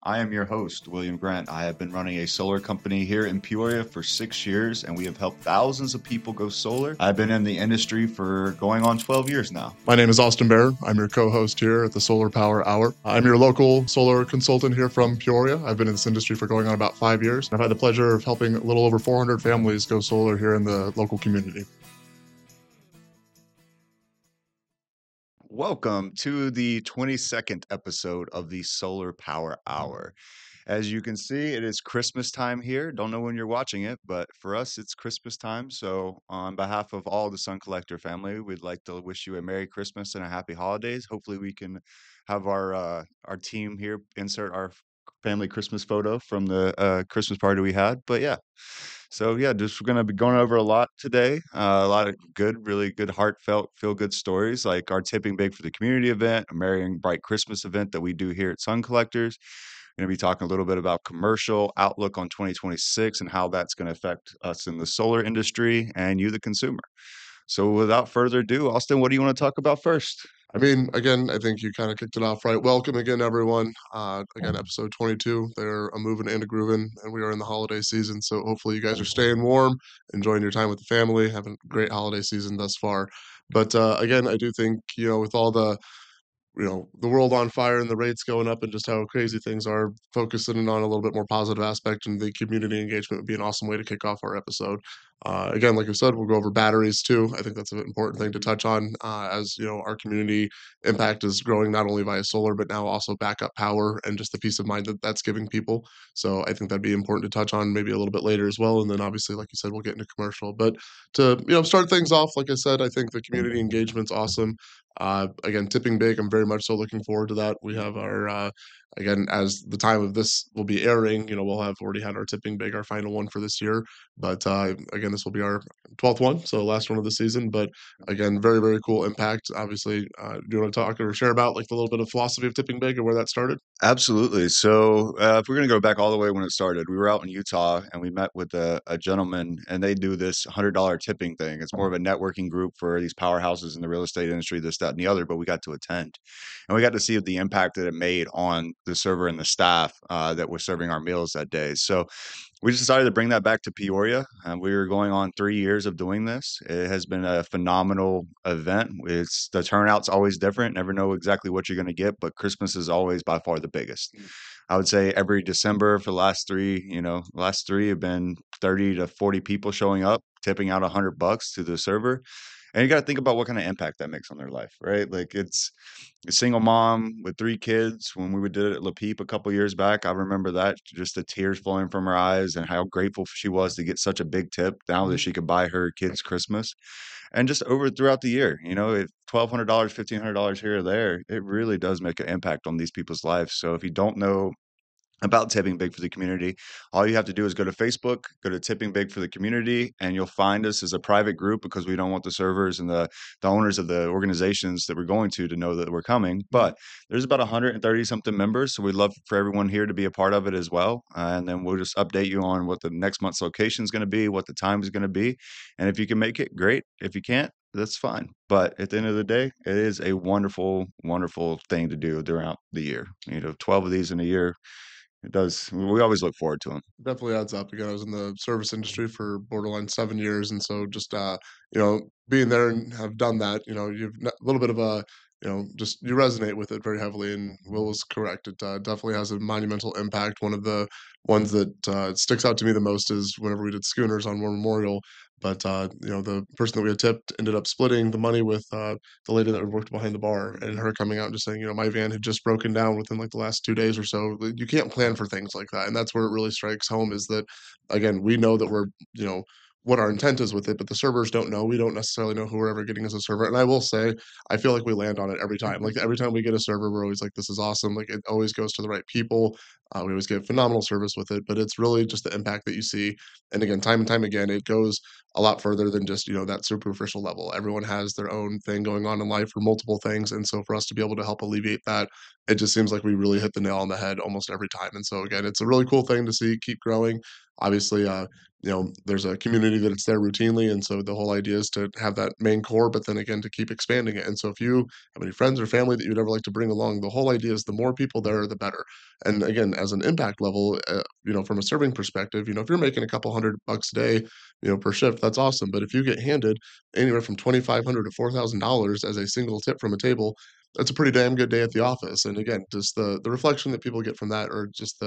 I am your host, William Grant. I have been running a solar company here in Peoria for 6 years, and we have helped thousands of people go solar. I've been in the industry for going on 12 years now. My name is Austin Bear. I'm your co-host here at the Solar Power Hour. I'm your local solar consultant here from Peoria. I've been in this industry for going on about 5 years. I've had the pleasure of helping a little over 400 families go solar here in the local community. Welcome to the 22nd episode of the Solar Power Hour. As you can see, it is Christmas time here. Don't know when you're watching it, but for us, it's Christmas time. So, on behalf of all the Sun Collector family, we'd like to wish you a Merry Christmas and a Happy Holidays. Hopefully, we can have our team here insert our family Christmas photo from the Christmas party we had. But yeah, so yeah, just we're gonna be going over a lot today. A lot of good, really good, heartfelt, feel good stories like our Tipping Big for the Community event, a Merry and Bright Christmas event that we do here at Sun Collectors. Going to be talking a little bit about commercial outlook on 2026 and how that's going to affect us in the solar industry and you, the consumer. So, without further ado, Austin, what do you want to talk about first? Again, I think you kind of kicked it off right. Welcome again, everyone. Again, episode 22. They're a moving and a grooving, and we are in the holiday season. So hopefully you guys are staying warm, enjoying your time with the family, having a great holiday season thus far. But again, I do think, with all the world on fire and the rates going up and just how crazy things are, focusing on a little bit more positive aspect and the community engagement would be an awesome way to kick off our episode. Again, like I said, we'll go over batteries too. I think that's an important thing to touch on, as our community impact is growing not only via solar but now also backup power and just the peace of mind that that's giving people. So I think that'd be important to touch on maybe a little bit later as well. And then obviously, like you said, we'll get into commercial. But to start things off, like I said, I think the community engagement's awesome. Again, Tipping Big, I'm very much so looking forward to that. We have our, again, as the time of this will be airing, we'll have already had our Tipping Big, our final one for this year. But again, this will be our 12th one, so last one of the season. But again, very, very cool impact. Obviously, do you want to talk or share about like the little bit of philosophy of Tipping Big and where that started? Absolutely. So, if we're going to go back all the way when it started, we were out in Utah and we met with a gentleman, and they do this $100 tipping thing. It's more of a networking group for these powerhouses in the real estate industry, this, that, and the other. But we got to attend, and we got to see the impact that it made on the server and the staff that was serving our meals that day. So, we just decided to bring that back to Peoria. We were going on 3 years of doing this. It has been a phenomenal event. It's the turnout's always different. Never know exactly what you're going to get, but Christmas is always by far the biggest. I would say every December for the last three have been 30 to 40 people showing up, tipping out $100 to the server. And you got to think about what kind of impact that makes on their life, right? Like it's a single mom with 3 kids. When we did it at La Peep a couple years back, I remember that just the tears flowing from her eyes and how grateful she was to get such a big tip now that she could buy her kids Christmas. And just over throughout the year, if $1,200, $1,500 here or there, it really does make an impact on these people's lives. So if you don't know about Tipping Big for the Community, all you have to do is go to Facebook, go to Tipping Big for the Community, and you'll find us as a private group because we don't want the servers and the owners of the organizations that we're going to know that we're coming. But there's about 130 something members, so we'd love for everyone here to be a part of it as well. And then we'll just update you on what the next month's location is going to be, what the time is going to be. And if you can make it, great. If you can't, that's fine. But at the end of the day, it is a wonderful, wonderful thing to do throughout the year. 12 of these in a year. It does. We always look forward to them. Definitely adds up. Again, I was in the service industry for borderline 7 years, and so just being there and have done that, you've a little bit of a just you resonate with it very heavily. And Will was correct. It definitely has a monumental impact. One of the ones that sticks out to me the most is whenever we did schooners on War Memorial. But the person that we had tipped ended up splitting the money with the lady that worked behind the bar, and her coming out and just saying, my van had just broken down within like the last 2 days or so. You can't plan for things like that, and that's where it really strikes home. Is that again, we know that we're what our intent is with it, but the servers don't know. We don't necessarily know who we're ever getting as a server. And I will say, I feel like we land on it every time. Like every time we get a server, we're always like, this is awesome. Like it always goes to the right people. We always get phenomenal service with it, but it's really just the impact that you see. And again, time and time again, it goes a lot further than just that superficial level. Everyone has their own thing going on in life for multiple things, and so for us to be able to help alleviate that, it just seems like we really hit the nail on the head almost every time. And so again, it's a really cool thing to see keep growing. Obviously, there's a community that it's there routinely, and so the whole idea is to have that main core, but then again to keep expanding it. And so if you have any friends or family that you'd ever like to bring along, the whole idea is the more people there, the better. And again, as an impact level, from a serving perspective, if you're making a couple $100 a day, per shift, that's awesome. But if you get handed anywhere from 2,500 to $4,000 as a single tip from a table, that's a pretty damn good day at the office. And again, just the reflection that people get from that, or just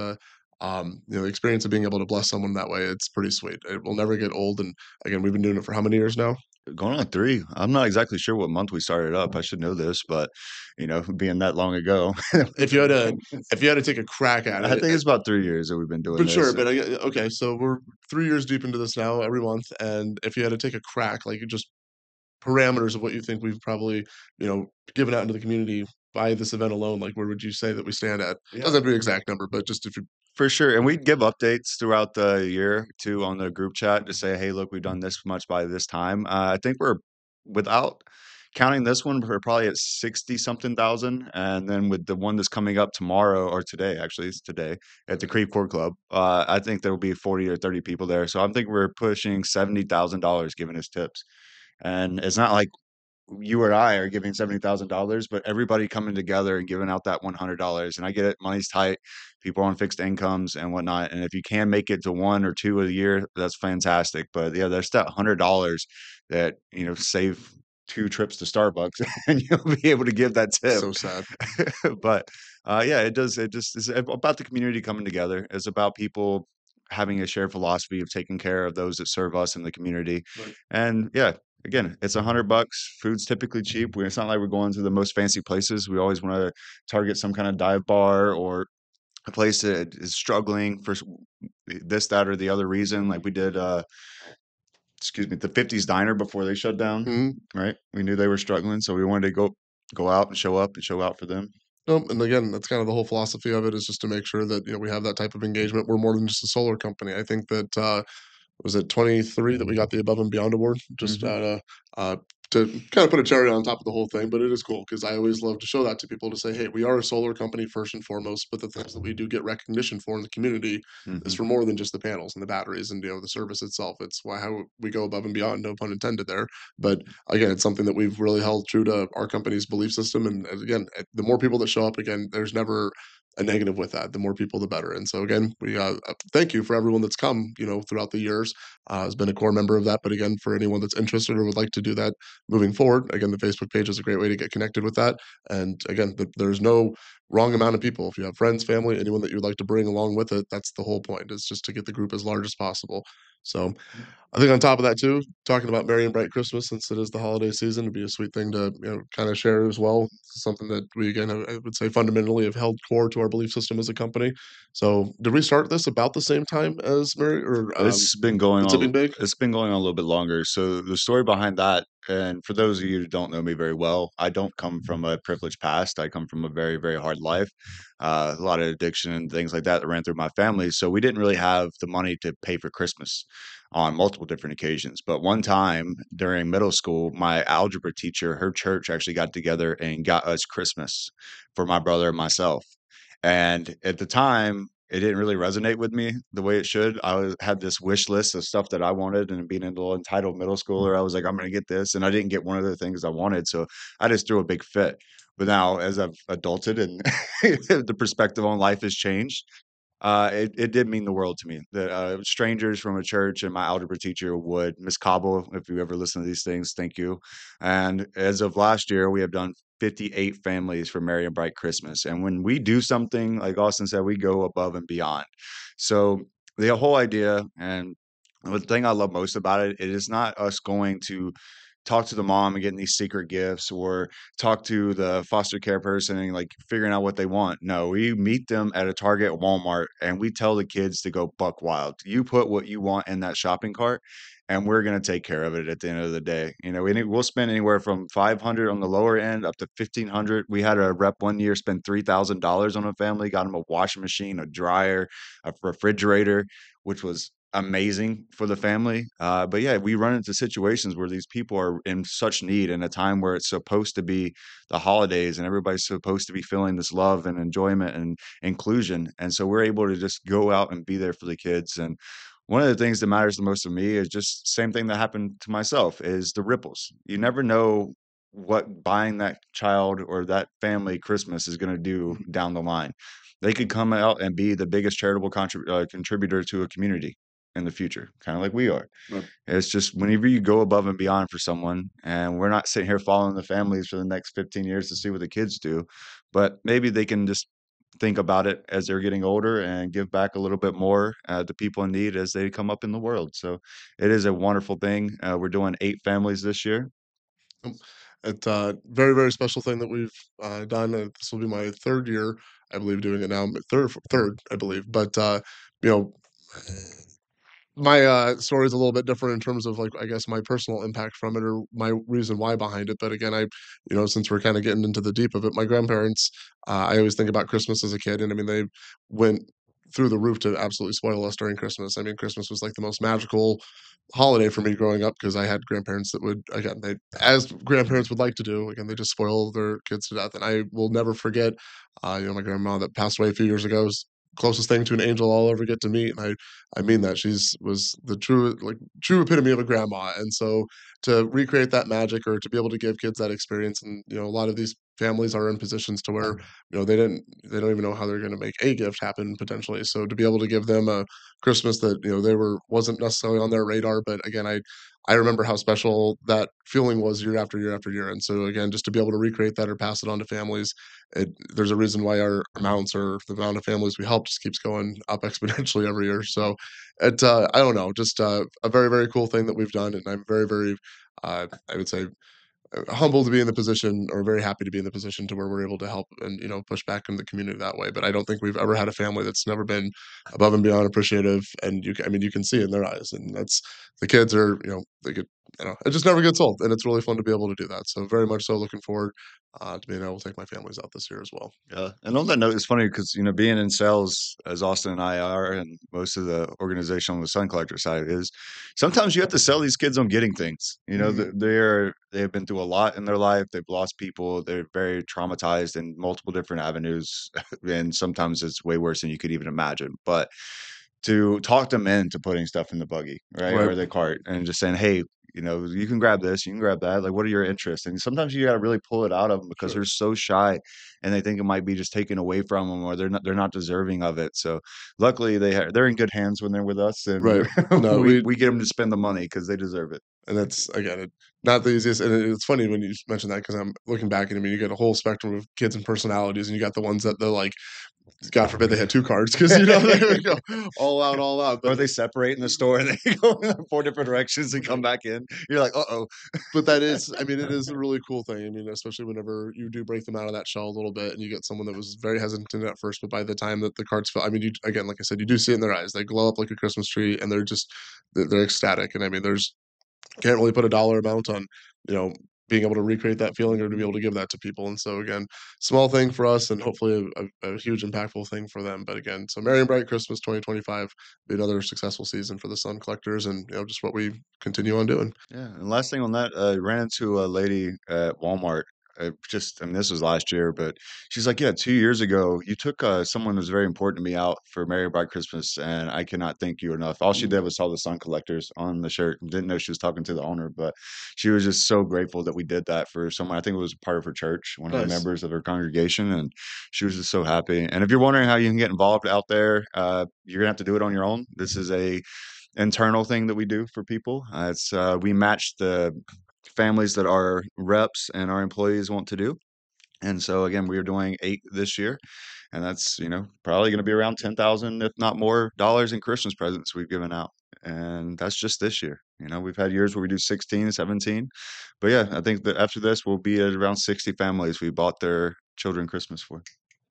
the experience of being able to bless someone that way, it's pretty sweet. It will never get old. And again, we've been doing it for how many years now? Going on 3. I'm not exactly sure what month we started up. I should know this, but, being that long ago, If you had to, if you had to take a crack at I it, think it's about 3 years that we've been doing for sure. this. But okay, so we're 3 years deep into this now, every month, and if you had to take a crack, like just parameters of what you think we've probably, you know, given out into the community by this event alone, like where would you say that we stand at? Yeah. Doesn't have to be an exact number, but just if you. For sure, and we give updates throughout the year too on the group chat to say, "Hey, look, we've done this much by this time." I think we're without counting this one, we're probably at 60 something thousand, and then with the one that's coming up tomorrow or today, actually, it's today at the Creve Court Club. I think there will be 40 or 30 people there, so I'm thinking we're pushing $70,000 giving us tips, and it's not like you or I are giving $70,000, but everybody coming together and giving out that $100. And I get it, money's tight, people on fixed incomes and whatnot. And if you can make it to 1 or 2 a year, that's fantastic. But yeah, there's that $100 that, save 2 trips to Starbucks and you'll be able to give that tip. So sad. But yeah, it does. It just is about the community coming together. It's about people having a shared philosophy of taking care of those that serve us in the community. Right. And yeah, again, it's $100. Food's typically cheap. It's not like we're going to the most fancy places. We always want to target some kind of dive bar or a place that is struggling for this, that, or the other reason. Like we did, excuse me, the 50s Diner before they shut down. Mhm. Right? We knew they were struggling, so we wanted to go out and show out for them. And again, that's kind of the whole philosophy of it, is just to make sure that, we have that type of engagement. We're more than just a solar company. I think that, was it 23 that we got the Above and Beyond award? Just Hmm. uh, to kind of put a cherry on top of the whole thing, but it is cool because I always love to show that to people, to say, hey, we are a solar company first and foremost, but the things that we do get recognition for in the community is Hmm. for more than just the panels and the batteries and the service itself. It's how we go above and beyond, no pun intended there. But again, it's something that we've really held true to our company's belief system. And again, the more people that show up, again, there's never a negative with that. The more people, the better. And so again, we thank you for everyone that's come, throughout the years, has been a core member of that. But again, for anyone that's interested or would like to do that moving forward, again, the Facebook page is a great way to get connected with that. And again, there's no wrong amount of people. If you have friends, family, anyone that you'd like to bring along with it, that's the whole point. It's just to get the group as large as possible. So I think on top of that too, talking about Merry and Bright Christmas, since it is the holiday season, would be a sweet thing to, kind of share as well. Something that we, again, I would say fundamentally have held core to our belief system as a company. So did we start this about the same time as Merry, or It's been going the on Tipping Big? it's been going on a little bit longer. So the story behind that, and for those of you who don't know me very well, I don't come from a privileged past. I come from a very, very hard life. A lot of addiction and things like that ran through my family. So we didn't really have the money to pay for Christmas on multiple different occasions. But one time during middle school, my algebra teacher, her church actually got together and got us Christmas for my brother and myself. And at the time, it didn't really resonate with me the way it should. Had this wish list of stuff that I wanted, and being a little entitled middle schooler, I was like, "I'm gonna get this," and I didn't get one of the things I wanted, so I just threw a big fit. But now, as I've adulted and the perspective on life has changed, it did mean the world to me that strangers from a church and my algebra teacher would, Miss Cobble, if you ever listen to these things, thank you. And as of last year, we have done 58 families for Merry and Bright Christmas. And when we do something, like Austin said, we go above and beyond. So the whole idea, and the thing I love most about it, it is not us going to talk to the mom and getting these secret gifts, or talk to the foster care person and like figuring out what they want. No, we meet them at a Target, Walmart, and we tell the kids to go buck wild. You put what you want in that shopping cart, and we're going to take care of it at the end of the day. We'll spend anywhere from 500 on the lower end up to 1,500. We had a rep one year spend $3,000 on a family, got them a washing machine, a dryer, a refrigerator, which was amazing for the family. But yeah, we run into situations where these people are in such need in a time where it's supposed to be the holidays and everybody's supposed to be feeling this love and enjoyment and inclusion. And so we're able to just go out and be there for the kids. And one of the things that matters the most to me is just same thing that happened to myself is the ripples. You never know what buying that child or that family Christmas is going to do down the line. they could come out and be the biggest charitable contributor to a community in the future, kind of like we are. Right. It's just whenever you go above and beyond for someone, and we're not sitting here following the families for the next 15 years to see what the kids do, but maybe they can just think about it as they're getting older and give back a little bit more to people in need as they come up in the world. So it is a wonderful thing. We're doing 8 families this year. Um, It's a very, very special thing that we've done. This will be my third year, I believe, doing it now. Third, I believe. But you know, my story is a little bit different in terms of like I guess my personal impact from it or my reason why behind it. But again, since we're kind of getting into the deep of it, my grandparents, I always think about Christmas as a kid, and I mean they went through the roof to absolutely spoil us during Christmas. I mean, Christmas was like the most magical holiday for me growing up because I had grandparents that would again they as grandparents would like to do again they just spoil their kids to death, and I will never forget. My grandma that passed away a few years ago is closest thing to an angel I'll ever get to meet, and I mean that. She's was the true epitome of a grandma, and so to recreate that magic or to be able to give kids that experience, and a lot of these families are in positions to where they don't even know how they're going to make a gift happen potentially. So to be able to give them a Christmas that they were wasn't necessarily on their radar, but again, I remember how special that feeling was year after year after year, and so again, just to be able to recreate that or pass it on to families, there's a reason why our amounts or the amount of families we help just keeps going up exponentially every year. So I don't know, just a very very cool thing that we've done, and I'm very very I would say humbled to be in the position or very happy to be in the position to where we're able to help and push back in the community that way. But I don't think we've ever had a family that's never been above and beyond appreciative, and I mean you can see it in their eyes, and that's the kids are they get it just never gets old, and it's really fun to be able to do that. So very much so looking forward to being able to take my families out this year as well. Yeah, and on that note, it's funny because being in sales as Austin and I are, and most of the organization on the Sun Collector side is, sometimes you have to sell these kids on getting things. Mhm. They've been through a lot in their life. They've lost people. They're very traumatized in multiple different avenues, and sometimes it's way worse than you could even imagine. But to talk them into putting stuff in the buggy, right, Right. or the cart, and just saying, "Hey, you can grab this, you can grab that. Like, what are your interests?" And sometimes you got to really pull it out of them because Sure. they're so shy, and they think it might be just taken away from them, or they're not deserving of it. So, luckily, they're in good hands when they're with us, and Right. No, we get them to spend the money because they deserve it. and that's again not the easiest. And it's funny when you mention that because I'm looking back and I mean you get a whole spectrum of kids and personalities, and you got the ones that they're like, God forbid they had two cards because they would go all out. Or But they separate in the store and they go in 4 different directions and come back in. You're like, "Uh-oh." that is, I mean, it is a really cool thing. I mean, especially whenever you do break them out of that shell a little bit, and you get someone that was very hesitant at first, but by the time that the cards fill, I mean, you again, like I said, you do see it in their eyes. They glow up like a Christmas tree, and they're ecstatic. And I mean, there's can't really put a dollar amount on, you know, being able to recreate that feeling or to be able to give that to people. And so again, small thing for us and hopefully a huge impactful thing for them. But again, so Merry and Bright Christmas 2025 be another successful season for the Sun Collectors and just what we continue on doing. Yeah, and last thing on that, ran into a lady at Walmart. I mean, this was last year, but she's like, "Yeah, 2 years ago, you took someone who's very important to me out for Merry Bright Christmas, and I cannot thank you enough." All she Mm, did was saw the Sun Collectors on the shirt and didn't know she was talking to the owner, but she was just so grateful that we did that for someone. I think it was part of her church, one of the nice. members of her congregation, and she was just so happy. And if you're wondering how you can get involved out there, you're gonna have to do it on your own. This is a internal thing that we do for people. We match the families that our reps and our employees want to do. And so again, we are doing 8 this year, and that's, probably going to be around 10,000, if not more, dollars in Christmas presents we've given out. And that's just this year. We've had years where we do 16, 17. But yeah, I think that after this, we'll be at around 60 families we bought their children Christmas for.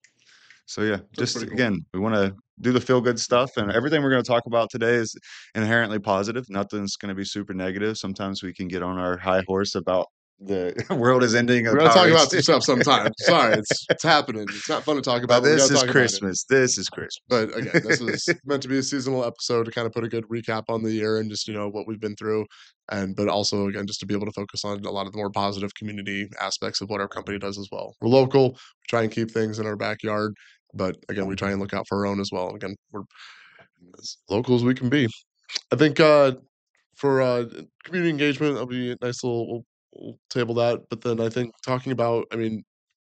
So yeah, That's just pretty cool. again, we want to do the feel good stuff, and everything we're going to talk about today is inherently positive. Nothing's going to be super negative. Sometimes we can get on our high horse about the world is ending and We the gotta power talk race. about some stuff sometime. Sorry, it's happening. It's not fun to talk But about, but we this gotta is talk about it. Christmas. This is Christmas. But again, this is meant to be a seasonal episode to kind of put a good recap on the year and just, what we've been through. And but also again, just to be able to focus on a lot of the more positive community aspects of what our company does as well. We're local, we try and keep things in our backyard, but again, we try and look out for our own as well. And again, we're as local as we can be. I think for community engagement, that'll be a nice little we'll table that. But then I think talking about, I mean,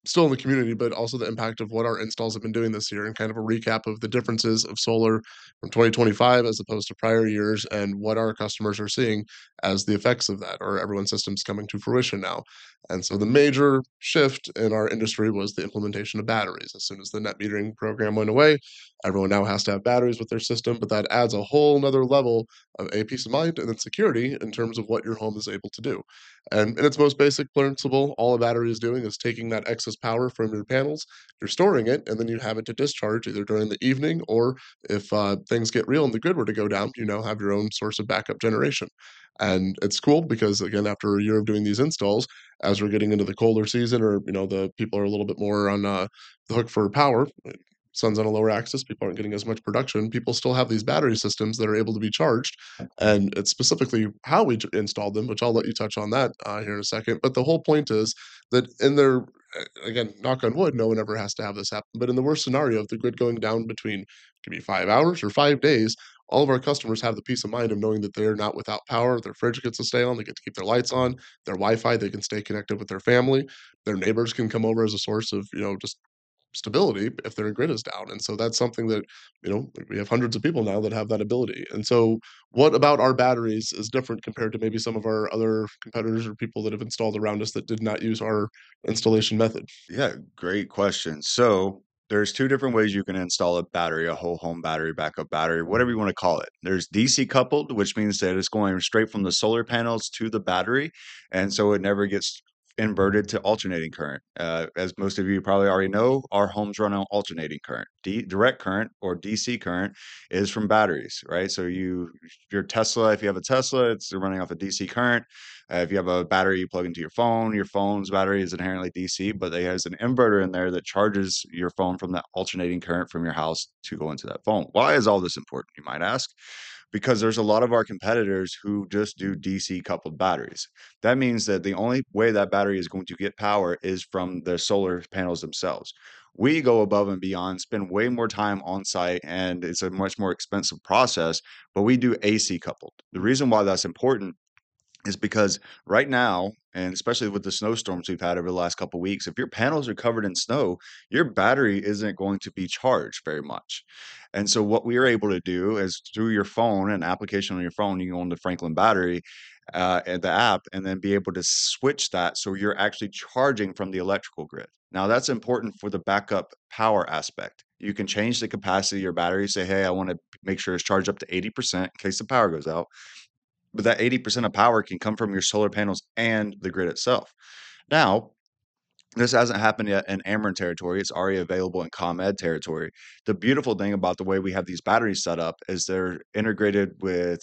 still in the community, but also the impact of what our installs have been doing this year and kind of a recap of the differences of solar from 2025 as opposed to prior years and what our customers are seeing as the effects of that or everyone's systems coming to fruition now. And so the major shift in our industry was the implementation of batteries. As soon as the net metering program went away, everyone now has to have batteries with their system, but that adds a whole nother level of a peace of mind and then security in terms of what your home is able to do. And in its most basic principle, all a battery is doing is taking that excess power from your panels, you're storing it, and then you have it to discharge either during the evening or if things get real and the grid were to go down, you now have your own source of backup generation. And it's cool because again, after a year of doing these installs, as we're getting into the colder season, or the people are a little bit more on the hook for power, sun's on a lower axis, people aren't getting as much production. People still have these battery systems that are able to be charged, and it's specifically how we installed them, which I'll let you touch on that here in a second. But the whole point is that in their again, knock on wood, no one ever has to have this happen. But in the worst scenario of the grid going down between could be 5 hours or 5 days, all of our customers have the peace of mind of knowing that they're not without power. Their fridge gets to stay on, they get to keep their lights on, their Wi-Fi, they can stay connected with their family. Their neighbors can come over as a source of, just stability if their grid is down. And so that's something that, we have hundreds of people now that have that ability. And so what about our batteries is different compared to maybe some of our other competitors or people that have installed around us that did not use our installation method? Yeah, great question. So there's two different ways you can install a battery, a whole home battery, backup battery, whatever you want to call it. There's DC coupled, which means that it's going straight from the solar panels to the battery, and so it never gets inverted to alternating current. As most of you probably already know, our homes run on alternating current. Direct current or DC current is from batteries, right? So your Tesla, if you have a Tesla, it's running off a DC current. If you have a battery you plug into your phone's battery is inherently DC, but it has an inverter in there that charges your phone from that alternating current from your house to go into that phone. Why is all this important, you might ask? Because there's a lot of our competitors who just do DC coupled batteries. That means that the only way that battery is going to get power is from the solar panels themselves. We go above and beyond, spend way more time on site, and it's a much more expensive process, but we do AC coupled. The reason why that's important is because right now, and especially with the snowstorms we've had over the last couple of weeks, if your panels are covered in snow, your battery isn't going to be charged very much. And so, what we are able to do is through your phone, an application on your phone, you go on the Franklin Battery and the app, and then be able to switch that so you're actually charging from the electrical grid. Now, that's important for the backup power aspect. You can change the capacity of your battery, say, hey, I want to make sure it's charged up to 80% in case the power goes out, but that 80% of power can come from your solar panels and the grid itself. Now, this hasn't happened yet in Ameren territory. It's already available in ComEd territory. The beautiful thing about the way we have these batteries set up is they're integrated with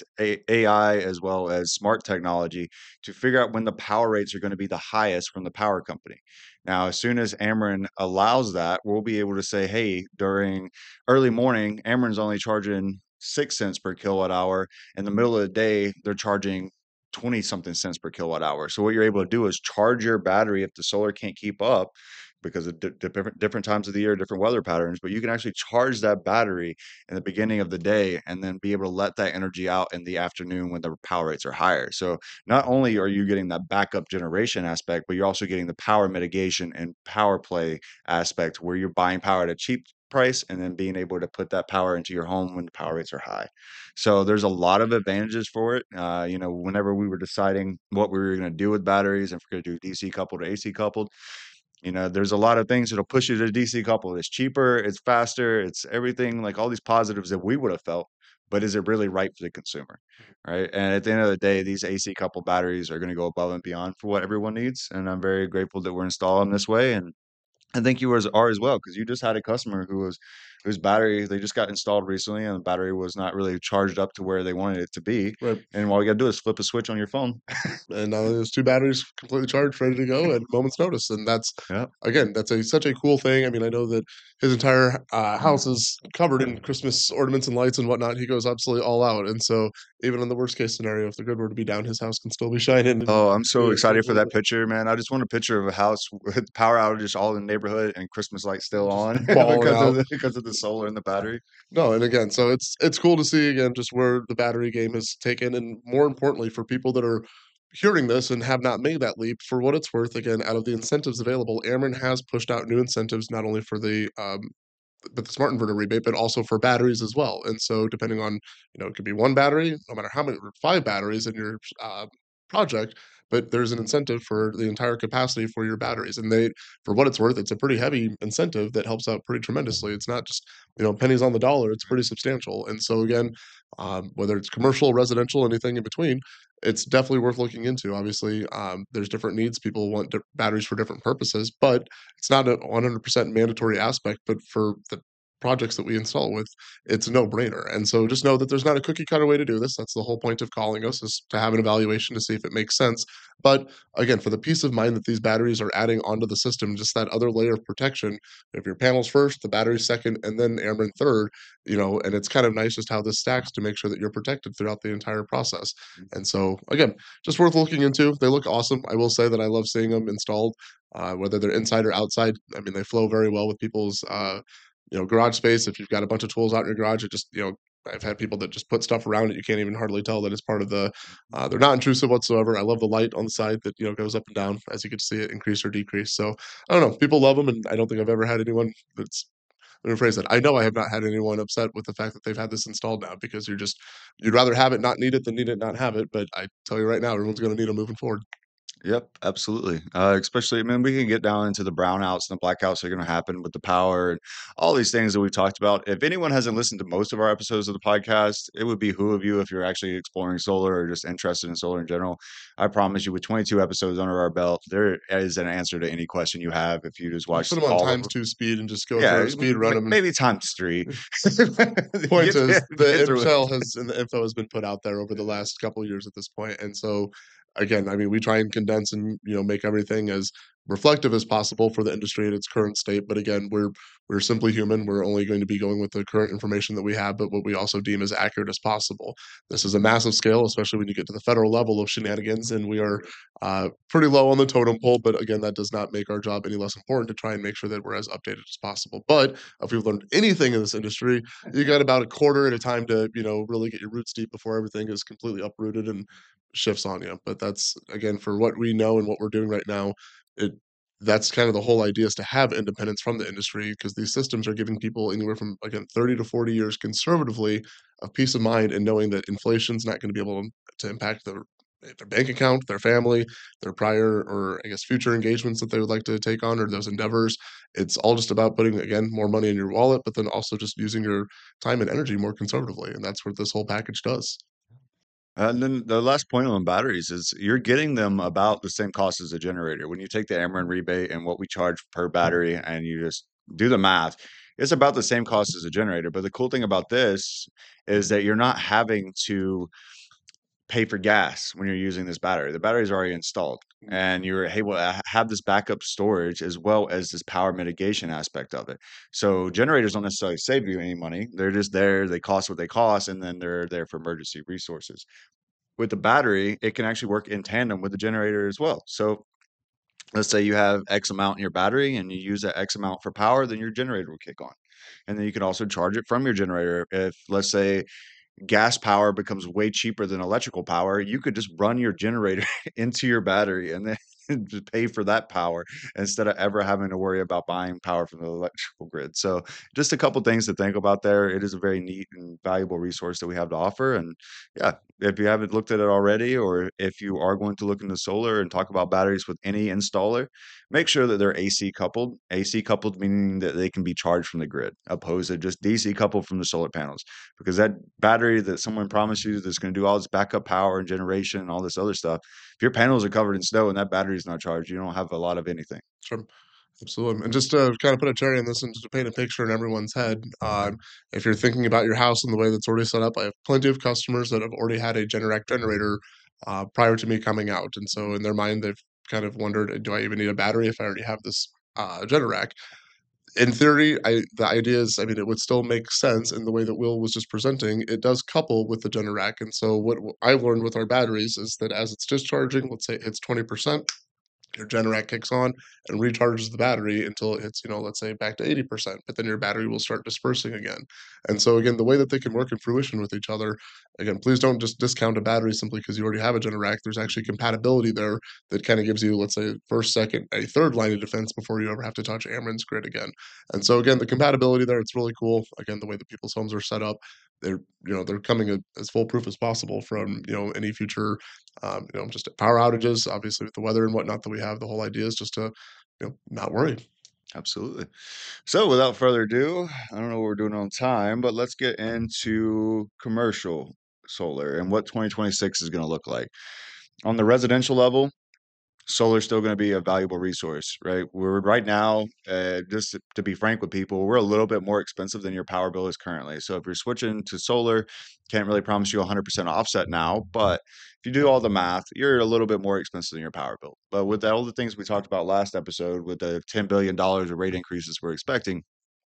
AI as well as smart technology to figure out when the power rates are going to be the highest from the power company. Now, as soon as Ameren allows that, we'll be able to say, hey, during early morning, Ameren's only charging 6 cents per kilowatt hour. In the middle of the day, they're charging 20 something cents per kilowatt hour. So what you're able to do is charge your battery if the solar can't keep up because of different times of the year, different weather patterns, but you can actually charge that battery in the beginning of the day and then be able to let that energy out in the afternoon when the power rates are higher. So not only are you getting that backup generation aspect, but you're also getting the power mitigation and power play aspect where you're buying power at a cheap price and then being able to put that power into your home when the power rates are high. So there's a lot of advantages for it. Whenever we were deciding what we were going to do with batteries, if we're going to do DC coupled or AC coupled, there's a lot of things that'll push you to DC coupled. It's cheaper, it's faster, it's everything like all these positives that we would have felt. But is it really right for the consumer? Right. And at the end of the day, these AC coupled batteries are going to go above and beyond for what everyone needs. And I'm very grateful that we're installing this way. And I think you are as well because you just had a customer whose battery they just got installed recently and the battery was not really charged up to where they wanted it to be. Right. And all you gotta do is flip a switch on your phone. And now there's 2 batteries completely charged, ready to go at a moment's notice, and that's Yeah. again, that's such a cool thing. I mean, I know that his entire, house is covered in Christmas ornaments and lights and whatnot. He goes absolutely all out, and so even in the worst case scenario, if the grid were to be down, his house can still be shining and Oh, I'm so be a excited for little that picture, man. I just want a picture of a house with power outages all in the neighborhood and Christmas lights still just on balling out. because of the solar and the battery. No, and again, so it's cool to see again just where the battery game has taken, and more importantly, for people that are hearing this and have not made that leap, for what it's worth, again, out of the incentives available, Ameren has pushed out new incentives not only for the smart inverter rebate, but also for batteries as well. And so depending on, it could be one battery, no matter how many, or five batteries in your project, but there's an incentive for the entire capacity for your batteries. And for what it's worth, it's a pretty heavy incentive that helps out pretty tremendously. It's not just, pennies on the dollar, it's pretty substantial. And so again, whether it's commercial, residential, anything in between, it's definitely worth looking into. Obviously, there's different needs. People want batteries for different purposes, but it's not a 100% mandatory aspect, but for the projects that we install with, it's a no-brainer. And so just know that there's not a cookie cutter way to do this. That's the whole point of calling us, is to have an evaluation to see if it makes sense. But again, for the peace of mind that these batteries are adding onto the system, just that other layer of protection, if your panels first, the batteries second, and then Ameren third, and it's kind of nice just how this stacks to make sure that you're protected throughout the entire process. And so again, just worth looking into. They look awesome. I will say that I love seeing them installed, whether they're inside or outside. I mean, they flow very well with people's, garage space. If you've got a bunch of tools out in your garage, it just, I've had people that just put stuff around it. You can't even hardly tell that it's part of they're not intrusive whatsoever. I love the light on the side that, goes up and down as you can see it increase or decrease. So I don't know. People love them. And I don't think I've ever had anyone that's, let me rephrase that. I know I have not had anyone upset with the fact that they've had this installed now, because you'd rather have it not need it than need it not have it. But I tell you right now, everyone's going to need them moving forward. Yep, absolutely. Especially, I mean, we can get down into the brownouts and the blackouts that are going to happen with the power and all these things that we've talked about. If anyone hasn't listened to most of our episodes of the podcast, it would behoove you, if you're actually exploring solar or just interested in solar in general. I promise you, with 22 episodes under our belt, there is an answer to any question you have if you just We'll watch put them on all of times them. two speed and just go Yeah, through speed run them. maybe times three. Point Get, is, the get through it. intel has and the info has been put out there over the last couple of years at this point. And so again, I mean, we try and condense and make everything as reflective as possible for the industry in its current state. But again, we're simply human. We're only going to be going with the current information that we have, but what we also deem as accurate as possible. This is a massive scale, especially when you get to the federal level of shenanigans, and we are pretty low on the totem pole. But again, that does not make our job any less important to try and make sure that we're as updated as possible. But if we've learned anything in this industry, you got about a quarter at a time to really get your roots deep before everything is completely uprooted and shifts on you. But that's, again, for what we know and what we're doing right now, it that's kind of the whole idea, is to have independence from the industry, because these systems are giving people anywhere from, again, 30 to 40 years conservatively of peace of mind, and knowing that inflation's not going to be able to impact their bank account, their family, their prior, or I guess future engagements that they would like to take on, or those endeavors. It's all just about putting, again, more money in your wallet, but then also just using your time and energy more conservatively. And that's what this whole package does. And then the last point on batteries is you're getting them about the same cost as a generator. When you take the Ameren rebate and what we charge per battery and you just do the math, it's about the same cost as a generator. But the cool thing about this is that you're not having to pay for gas when you're using this battery. The battery is already installed, and you're able to have this backup storage as well as this power mitigation aspect of it. So generators don't necessarily save you any money. They're just there. They cost what they cost, and then they're there for emergency resources. With the battery, it can actually work in tandem with the generator as well. So let's say you have X amount in your battery and you use that X amount for power, then your generator will kick on. And then you can also charge it from your generator. If, let's say, gas power becomes way cheaper than electrical power, you could just run your generator into your battery and then just pay for that power instead of ever having to worry about buying power from the electrical grid. So just a couple things to think about there. It is a very neat and valuable resource that we have to offer. And yeah, if you haven't looked at it already, or if you are going to look into solar and talk about batteries with any installer, make sure that they're AC coupled. AC coupled meaning that they can be charged from the grid, opposed to just DC coupled from the solar panels, because that battery that someone promised you that's going to do all this backup power and generation and all this other stuff, if your panels are covered in snow and that battery is not charged, you don't have a lot of anything. Sure. Absolutely. And just to kind of put a cherry on this and to paint a picture in everyone's head, if you're thinking about your house and the way that's already set up, I have plenty of customers that have already had a Generac generator prior to me coming out. And so in their mind, they've kind of wondered, do I even need a battery if I already have this Generac? In theory, the idea is, I mean, it would still make sense in the way that Will was just presenting. It does couple with the Generac. And so what I've learned with our batteries is that as it's discharging, let's say it's 20%, your Generac kicks on and recharges the battery until it hits, let's say back to 80%, but then your battery will start dispersing again. And so again, the way that they can work in fruition with each other, again, please don't just discount a battery simply because you already have a Generac. There's actually compatibility there that kind of gives you, let's say, first, second, a third line of defense before you ever have to touch Ameren's grid again. And so again, the compatibility there, it's really cool. Again, the way that people's homes are set up, they're they're coming as foolproof as possible from any future just power outages, obviously with the weather and whatnot that we have. The whole idea is just to, not worry. Absolutely. So, without further ado, I don't know what we're doing on time, but let's get into commercial solar and what 2026 is going to look like. On the residential level, solar is still going to be a valuable resource, right? We're right now, just to be frank with people, we're a little bit more expensive than your power bill is currently. So if you're switching to solar, can't really promise you 100% offset now, but if you do all the math, you're a little bit more expensive than your power bill. But with all the things we talked about last episode, with the $10 billion of rate increases we're expecting,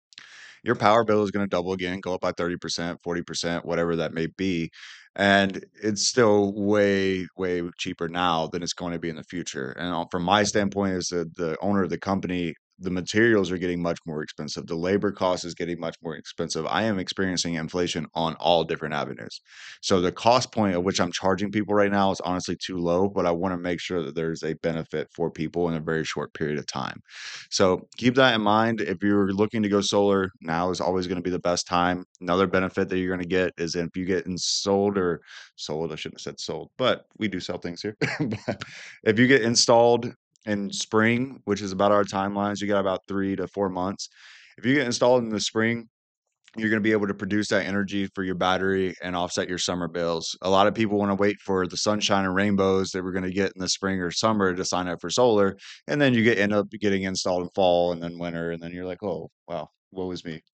your power bill is going to double again, go up by 30%, 40%, whatever that may be. And it's still way, way cheaper now than it's going to be in the future. And from my standpoint, as the owner of the company, the materials are getting much more expensive. The labor cost is getting much more expensive. I am experiencing inflation on all different avenues. So the cost point at which I'm charging people right now is honestly too low, but I want to make sure that there's a benefit for people in a very short period of time. So keep that in mind. If you're looking to go solar, now is always going to be the best time. Another benefit that you're going to get is if you get sold or sold, I shouldn't have said sold, but we do sell things here. But if you get installed in spring, which is about our timelines, you got about 3 to 4 months. If you get installed in the spring, you're going to be able to produce that energy for your battery and offset your summer bills. A lot of people want to wait for the sunshine and rainbows that we're going to get in the spring or summer to sign up for solar, and then end up getting installed in fall and then winter, and then you're like, oh wow, woe is me.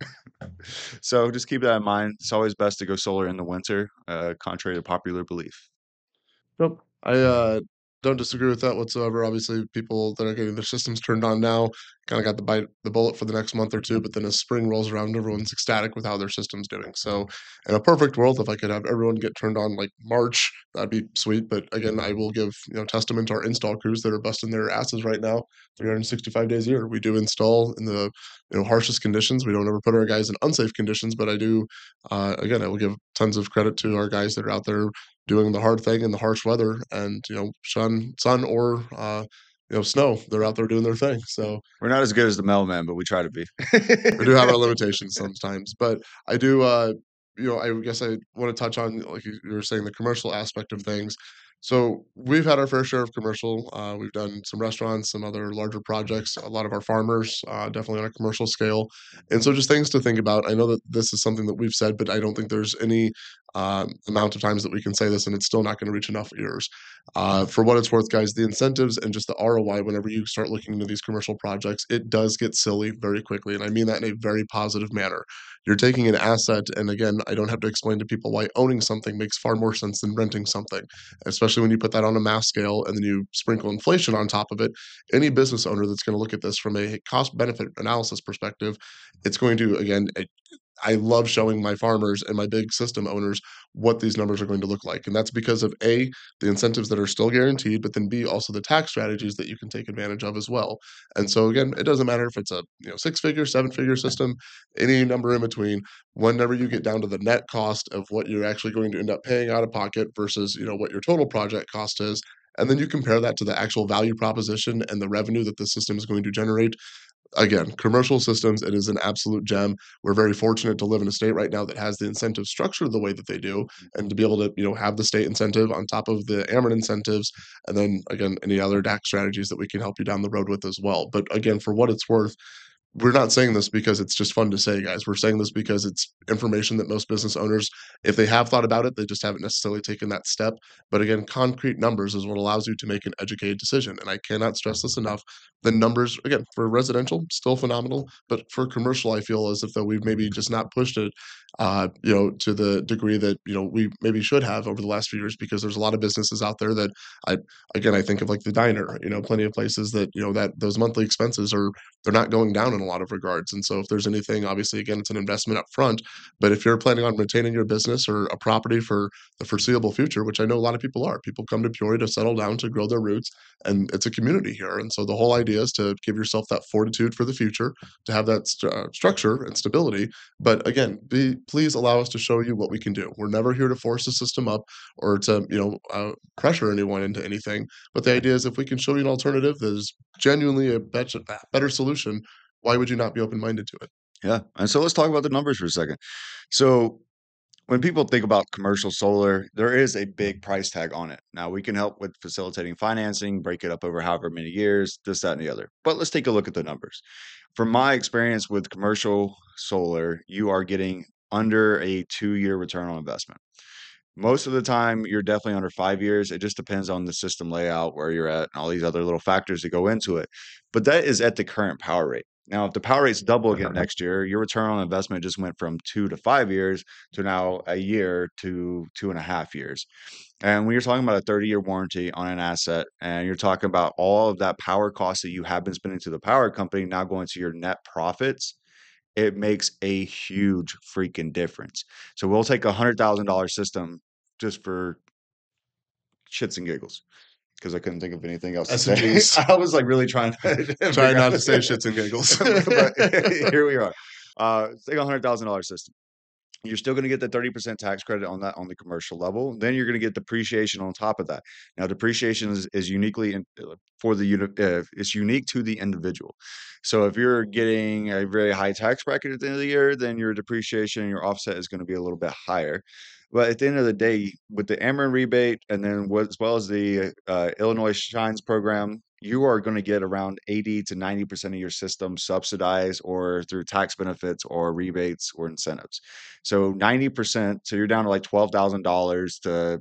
So just keep that in mind. It's always best to go solar in the winter, contrary to popular belief. Nope. I don't disagree with that whatsoever. Obviously, people that are getting their systems turned on now kind of got the bullet for the next month or two, but then as spring rolls around, everyone's ecstatic with how their system's doing. So, in a perfect world, if I could have everyone get turned on like March, that'd be sweet. But again, I will give testament to our install crews that are busting their asses right now, 365 days a year. We do install in the harshest conditions. We don't ever put our guys in unsafe conditions, but I do. Again, I will give tons of credit to our guys that are out there doing the hard thing in the harsh weather and sun or snow, they're out there doing their thing. So We're not as good as the mailman, but we try to be. we do have our limitations sometimes, but I do I guess I want to touch on, like you were saying, the commercial aspect of things. So we've had our fair share of commercial. We've done some restaurants, some other larger projects, a lot of our farmers, definitely on a commercial scale. And so just things to think about. I know that this is something that we've said, but I don't think there's any amount of times that we can say this and it's still not going to reach enough ears. For what it's worth, guys, the incentives and just the ROI, whenever you start looking into these commercial projects, it does get silly very quickly. And I mean that in a very positive manner. You're taking an asset, and again, I don't have to explain to people why owning something makes far more sense than renting something, especially when you put that on a mass scale and then you sprinkle inflation on top of it. Any business owner that's going to look at this from a cost benefit analysis perspective, it's going to, again, I love showing my farmers and my big system owners what these numbers are going to look like. And that's because of A, the incentives that are still guaranteed, but then B, also the tax strategies that you can take advantage of as well. And so again, it doesn't matter if it's a six-figure, seven-figure system, any number in between. Whenever you get down to the net cost of what you're actually going to end up paying out of pocket versus what your total project cost is, and then you compare that to the actual value proposition and the revenue that the system is going to generate. Again, commercial systems, it is an absolute gem. We're very fortunate to live in a state right now that has the incentive structure the way that they do, and to be able to, have the state incentive on top of the Ameren incentives, and then again, any other DAC strategies that we can help you down the road with as well. But again, for what it's worth, we're not saying this because it's just fun to say, guys. We're saying this because it's information that most business owners, if they have thought about it, they just haven't necessarily taken that step. But again, concrete numbers is what allows you to make an educated decision. And I cannot stress this enough. The numbers, again, for residential, still phenomenal. But for commercial, I feel as if though we've maybe just not pushed it to the degree that, we maybe should have over the last few years because there's a lot of businesses out there that I again, I think of like the diner, plenty of places that, that those monthly expenses they're not going down in a lot of regards. And so if there's anything, obviously, again, it's an investment up front. But if you're planning on maintaining your business or a property for the foreseeable future, which I know a lot of people are, people come to Peoria to settle down, to grow their roots, and it's a community here. And so the whole idea is to give yourself that fortitude for the future, to have that structure and stability. But again, please allow us to show you what we can do. We're never here to force the system up or to, pressure anyone into anything. But the idea is if we can show you an alternative that is genuinely a better solution, why would you not be open-minded to it? Yeah. And so let's talk about the numbers for a second. So when people think about commercial solar, there is a big price tag on it. Now, we can help with facilitating financing, break it up over however many years, this, that, and the other. But let's take a look at the numbers. From my experience with commercial solar, you are getting under a 2-year return on investment. Most of the time, you're definitely under 5 years. It just depends on the system layout, where you're at, and all these other little factors that go into it. But that is at the current power rate. Now, if the power rates double again next year, your return on investment just went from 2 to 5 years to now a year to 2.5 years. And when you're talking about a 30-year warranty on an asset, and you're talking about all of that power cost that you have been spending to the power company now going to your net profits, it makes a huge freaking difference. So we'll take $100,000 system just for shits and giggles because I couldn't think of anything else to S and say. G's. I was like really trying to Try figure out, not to say shits and giggles. but here we are. Take $100,000 system. You're still going to get the 30% tax credit on that on the commercial level. Then you're going to get depreciation on top of that. Now, depreciation is uniquely for the unit. It's unique to the individual. So if you're getting a very high tax bracket at the end of the year, then your depreciation and your offset is going to be a little bit higher. But at the end of the day, with the Ameren rebate and then as well as the Illinois Shines program, you are going to get around 80 to 90% of your system subsidized or through tax benefits or rebates or incentives. So 90%, so you're down to like $12,000 to,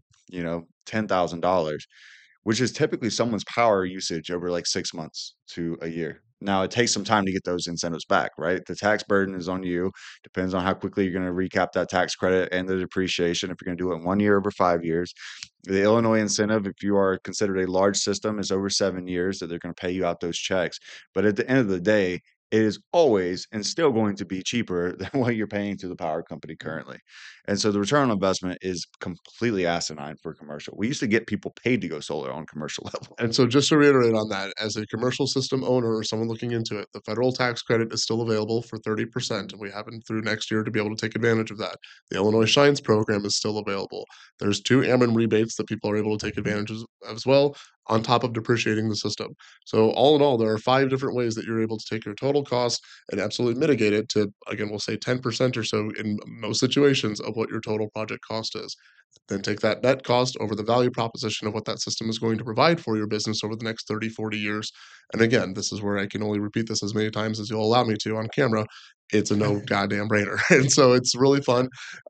$10,000, which is typically someone's power usage over like 6 months to a year. Now, it takes some time to get those incentives back, right? The tax burden is on you. Depends on how quickly you're going to recap that tax credit and the depreciation. If you're going to do it in 1 year over 5 years, the Illinois incentive, if you are considered a large system, is over 7 years that they're going to pay you out those checks. But at the end of the day, it is always and still going to be cheaper than what you're paying to the power company currently. And so the return on investment is completely asinine for commercial. We used to get people paid to go solar on commercial level. And so just to reiterate on that, as a commercial system owner or someone looking into it, the federal tax credit is still available for 30%, and we have it through next year to be able to take advantage of that. The Illinois Shines program is still available. There's 2 Ameren rebates that people are able to take advantage of as well, on top of depreciating the system. So all in all, there are 5 different ways that you're able to take your total cost and absolutely mitigate it to, again, we'll say 10% or so in most situations of what your total project cost is. Then take that net cost over the value proposition of what that system is going to provide for your business over the next 30, 40 years. And again, this is where I can only repeat this as many times as you'll allow me to on camera. It's a no goddamn brainer. And so it's really fun.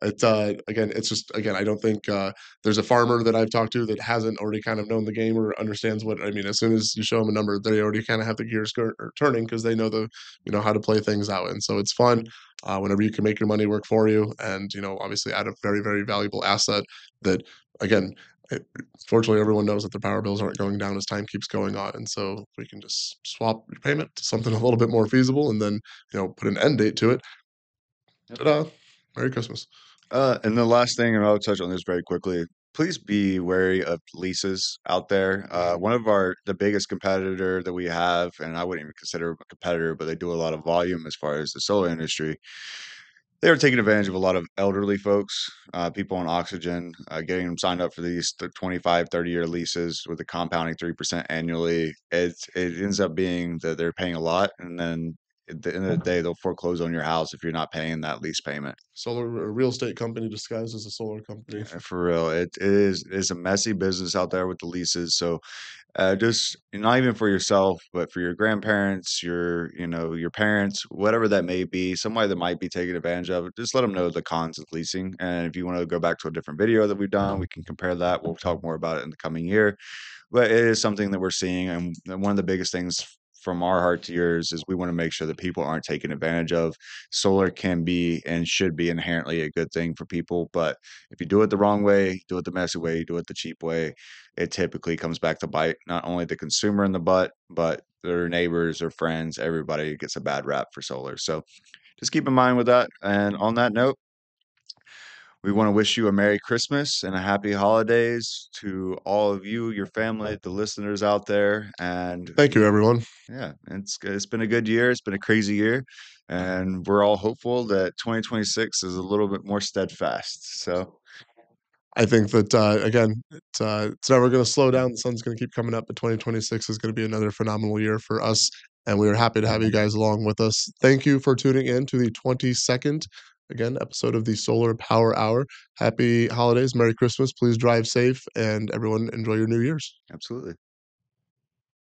Again, I don't think there's a farmer that I've talked to that hasn't already kind of known the game or understands what I mean. As soon as you show them a number, they already kind of have the gears turning because they know how to play things out. And so it's fun whenever you can make your money work for you, and obviously add a very, very valuable asset that, again, fortunately everyone knows that the power bills aren't going down as time keeps going on, and so we can just swap your payment to something a little bit more feasible, and then put an end date to it. Ta-da! Merry Christmas. And the last thing, and I'll touch on this very quickly. Please be wary of leases out there. One of the biggest competitor that we have, and I wouldn't even consider them a competitor, but they do a lot of volume as far as the solar industry. They are taking advantage of a lot of elderly folks, people on oxygen, getting them signed up for these 25, 30-year leases with a compounding 3% annually. It ends up being that they're paying a lot, and then at the end of the day, they'll foreclose on your house if you're not paying that lease payment. Solar a real estate company disguised as a solar company. For real, it's a messy business out there with the leases. So just not even for yourself, but for your grandparents, your parents, whatever that may be, somebody that might be taking advantage of it, just let them know the cons of leasing. And if you want to go back to a different video that we've done, we can compare that. We'll talk more about it in the coming year. But it is something that we're seeing, and one of the biggest things from our heart to yours is we want to make sure that people aren't taken advantage of. Solar can be and should be inherently a good thing for people, but if you do it the wrong way, do it the messy way, do it the cheap way, it typically comes back to bite not only the consumer in the butt, but their neighbors or friends. Everybody gets a bad rap for solar. So just keep in mind with that. And on that note, we want to wish you a Merry Christmas and a Happy Holidays to all of you, your family, the listeners out there. And Thank you, everyone. yeah, it's been a good year. It's been a crazy year, and we're all hopeful that 2026 is a little bit more steadfast. So I think that, again, it's never gonna slow down, the sun's gonna keep coming up, but 2026 is gonna be another phenomenal year for us, and we are happy to have you guys along with us. Thank you for tuning in to the 22nd, again, episode of the Solar Power Hour. Happy holidays, Merry Christmas, please drive safe, and everyone enjoy your New Year's. absolutely.